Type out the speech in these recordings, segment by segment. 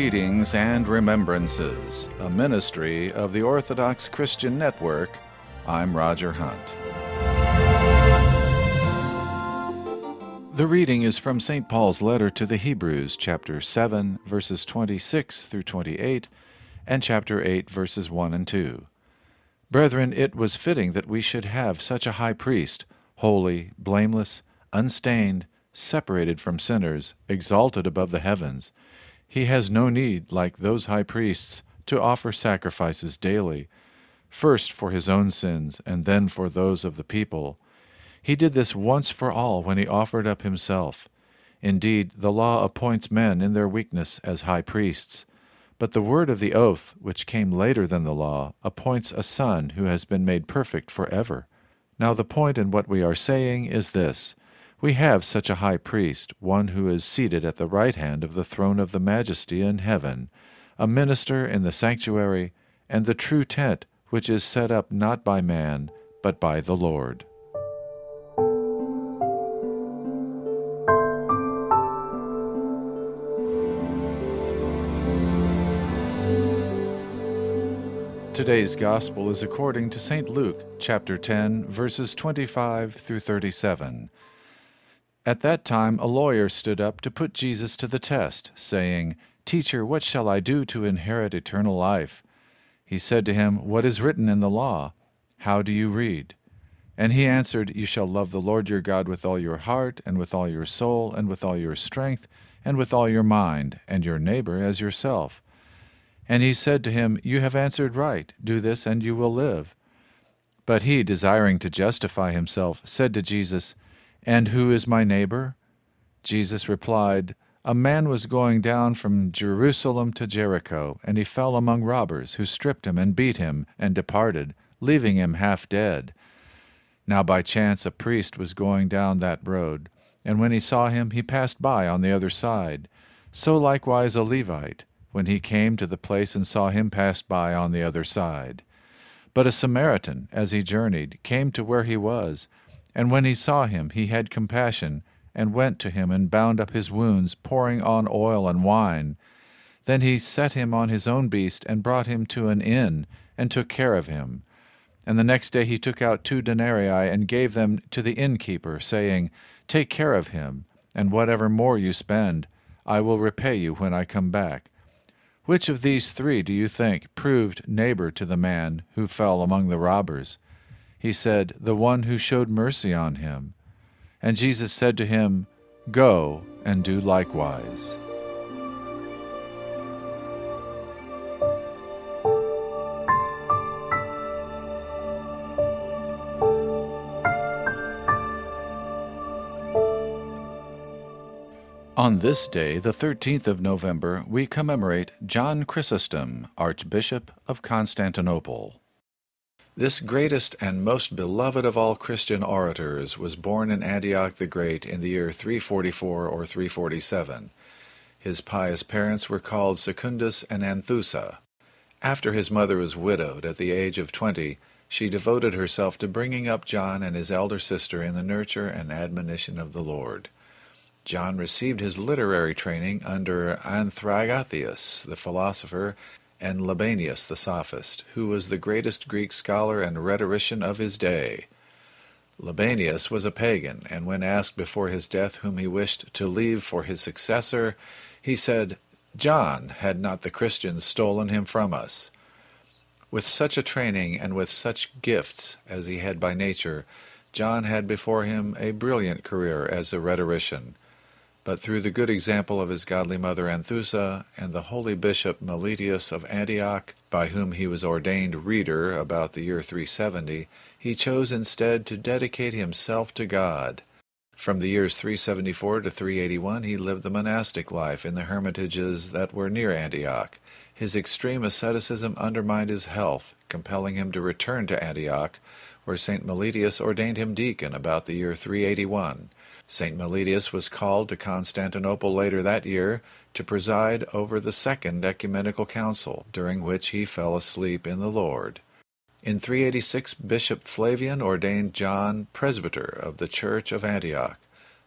Readings and Remembrances, a ministry of the Orthodox Christian Network. I'm Roger Hunt. The reading is from St. Paul's letter to the Hebrews, chapter 7, verses 26 through 28, and chapter 8, verses 1 and 2. Brethren, it was fitting that we should have such a high priest, holy, blameless, unstained, separated from sinners, exalted above the heavens. He has no need, like those high priests, to offer sacrifices daily, first for his own sins and then for those of the people. He did this once for all when he offered up himself. Indeed, the law appoints men in their weakness as high priests, but the word of the oath, which came later than the law, appoints a Son who has been made perfect forever. Now the point in what we are saying is this: we have such a high priest, one who is seated at the right hand of the throne of the Majesty in heaven, a minister in the sanctuary, and the true tent, which is set up not by man, but by the Lord. Today's Gospel is according to St. Luke, chapter 10, verses 25 through 37. At that time a lawyer stood up to put Jesus to the test, saying, "Teacher, what shall I do to inherit eternal life?" He said to him, "What is written in the law? How do you read?" And he answered, "You shall love the Lord your God with all your heart, and with all your soul, and with all your strength, and with all your mind, and your neighbor as yourself." And he said to him, "You have answered right. Do this, and you will live." But he, desiring to justify himself, said to Jesus, "And who is my neighbor?" Jesus replied, "A man was going down from Jerusalem to Jericho, and he fell among robbers, who stripped him and beat him, and departed, leaving him half dead. Now by chance a priest was going down that road, and when he saw him, he passed by on the other side. So likewise a Levite, when he came to the place and saw him, passed by on the other side. But a Samaritan, as he journeyed, came to where he was, and when he saw him, he had compassion, and went to him and bound up his wounds, pouring on oil and wine. Then he set him on his own beast, and brought him to an inn, and took care of him. And the next day he took out 2 denarii, and gave them to the innkeeper, saying, Take care of him, and whatever more you spend, I will repay you when I come back. Which of these 3 do you think proved neighbor to the man who fell among the robbers? He said, The one who showed mercy on him. And Jesus said to him, Go and do likewise. On this day, the 13th of November, we commemorate John Chrysostom, Archbishop of Constantinople. This greatest and most beloved of all Christian orators was born in Antioch the Great in the year 344 or 347. His pious parents were called Secundus and Anthusa. After his mother was widowed at the age of 20, she devoted herself to bringing up John and his elder sister in the nurture and admonition of the Lord. John received his literary training under Anthragathius, the philosopher, and Libanius, the sophist, who was the greatest Greek scholar and rhetorician of his day. Libanius was a pagan, and when asked before his death whom he wished to leave for his successor, he said, "John, had not the Christians stolen him from us." With such a training and with such gifts as he had by nature, John had before him a brilliant career as a rhetorician. But through the good example of his godly mother Anthusa and the holy bishop Meletius of Antioch, by whom he was ordained reader about the year 370, he chose instead to dedicate himself to God. From the years 374 to 381 he lived the monastic life in the hermitages that were near Antioch. His extreme asceticism undermined his health, compelling him to return to Antioch, where St. Meletius ordained him deacon about the year 381. St. Meletius was called to Constantinople later that year to preside over the Second Ecumenical Council, during which he fell asleep in the Lord. In 386 Bishop Flavian ordained John presbyter of the Church of Antioch,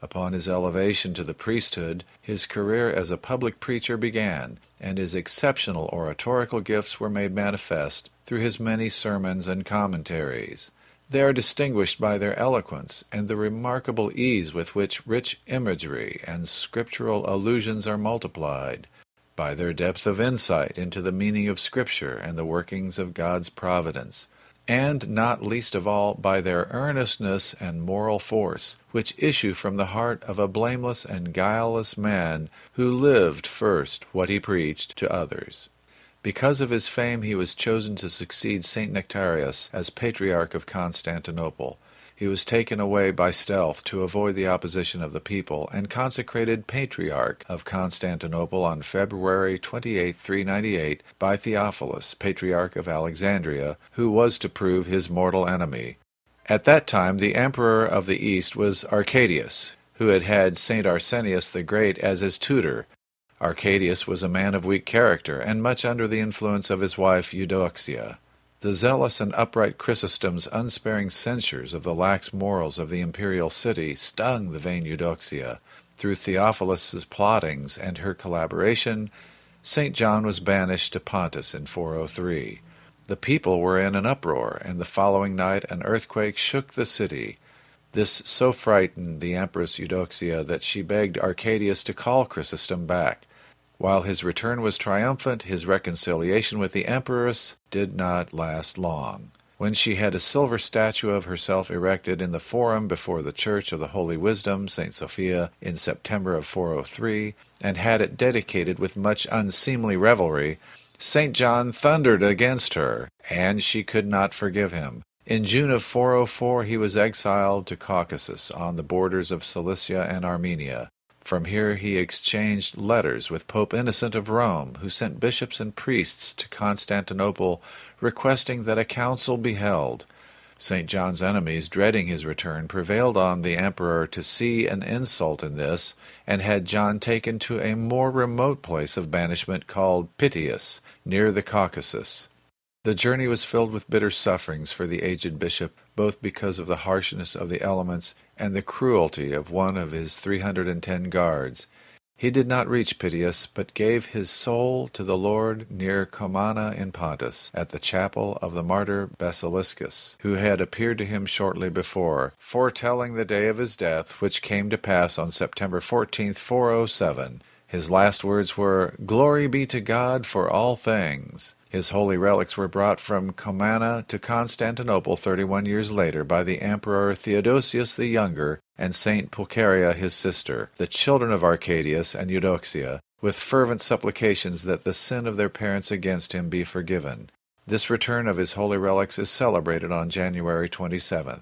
Upon his elevation to the priesthood, his career as a public preacher began, and his exceptional oratorical gifts were made manifest through his many sermons and commentaries. They are distinguished by their eloquence and the remarkable ease with which rich imagery and scriptural allusions are multiplied, by their depth of insight into the meaning of Scripture and the workings of God's providence, and not least of all by their earnestness and moral force, which issue from the heart of a blameless and guileless man who lived first what he preached to others. Because of his fame he was chosen to succeed St. Nectarius as Patriarch of Constantinople. He was taken away by stealth to avoid the opposition of the people, and consecrated Patriarch of Constantinople on February 28, 398, by Theophilus, Patriarch of Alexandria, who was to prove his mortal enemy. At that time the Emperor of the East was Arcadius, who had had St. Arsenius the Great as his tutor. Arcadius was a man of weak character, and much under the influence of his wife Eudoxia. The zealous and upright Chrysostom's unsparing censures of the lax morals of the imperial city stung the vain Eudoxia. Through Theophilus's plottings and her collaboration, St. John was banished to Pontus in 403. The people were in an uproar, and the following night an earthquake shook the city. This so frightened the Empress Eudoxia that she begged Arcadius to call Chrysostom back. While his return was triumphant, his reconciliation with the empress did not last long. When she had a silver statue of herself erected in the forum before the Church of the Holy Wisdom, St. Sophia, in September of 403, and had it dedicated with much unseemly revelry, St. John thundered against her, and she could not forgive him. In June of 404 he was exiled to Caucasus, on the borders of Cilicia and Armenia. From here he exchanged letters with Pope Innocent of Rome, who sent bishops and priests to Constantinople requesting that a council be held. St. John's enemies, dreading his return, prevailed on the emperor to see an insult in this, and had John taken to a more remote place of banishment called Pityus, near the Caucasus. The journey was filled with bitter sufferings for the aged bishop, both because of the harshness of the elements and the cruelty of one of his 310 guards. He did not reach Pityus, but gave his soul to the Lord near Comana in Pontus, at the chapel of the martyr Basiliscus, who had appeared to him shortly before, foretelling the day of his death, which came to pass on September 14, 407. His last words were, "Glory be to God for all things." His holy relics were brought from Comana to Constantinople 31 years later by the Emperor Theodosius the Younger and Saint Pulcheria his sister, the children of Arcadius and Eudoxia, with fervent supplications that the sin of their parents against him be forgiven. This return of his holy relics is celebrated on January 27th.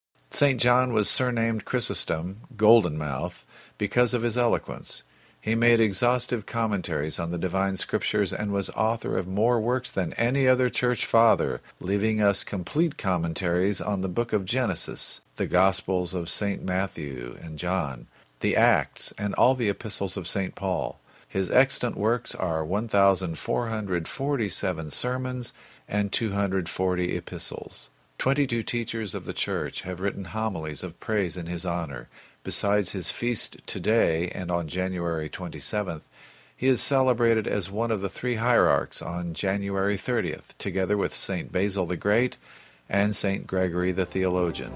St. John was surnamed Chrysostom, Golden Mouth, because of his eloquence. He made exhaustive commentaries on the divine scriptures and was author of more works than any other church father, leaving us complete commentaries on the book of Genesis, the Gospels of St. Matthew and John, the Acts, and all the epistles of St. Paul. His extant works are 1,447 sermons and 240 epistles. 22 teachers of the Church have written homilies of praise in his honor. Besides his feast today and on January 27th, he is celebrated as one of the three hierarchs on January 30th, together with St. Basil the Great and St. Gregory the Theologian.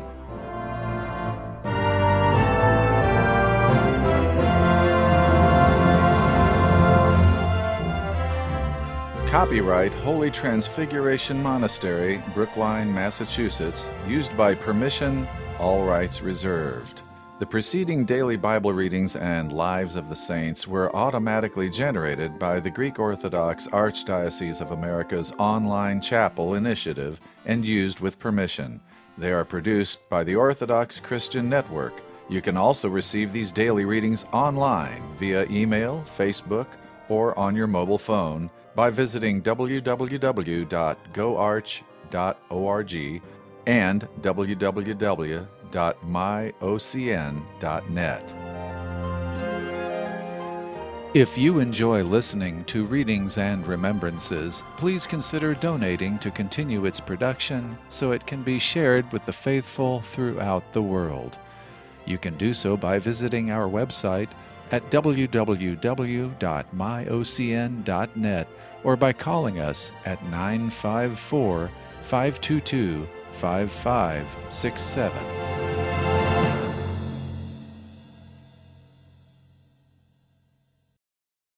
Copyright Holy Transfiguration Monastery, Brookline, Massachusetts, used by permission, all rights reserved. The preceding daily Bible readings and Lives of the Saints were automatically generated by the Greek Orthodox Archdiocese of America's online chapel initiative and used with permission. They are produced by the Orthodox Christian Network. You can also receive these daily readings online via email, Facebook, or on your mobile phone by visiting www.goarch.org and www.myocn.net. If you enjoy listening to Readings and Remembrances, please consider donating to continue its production so it can be shared with the faithful throughout the world. You can do so by visiting our website at www.myocn.net or by calling us at 954-522-5567.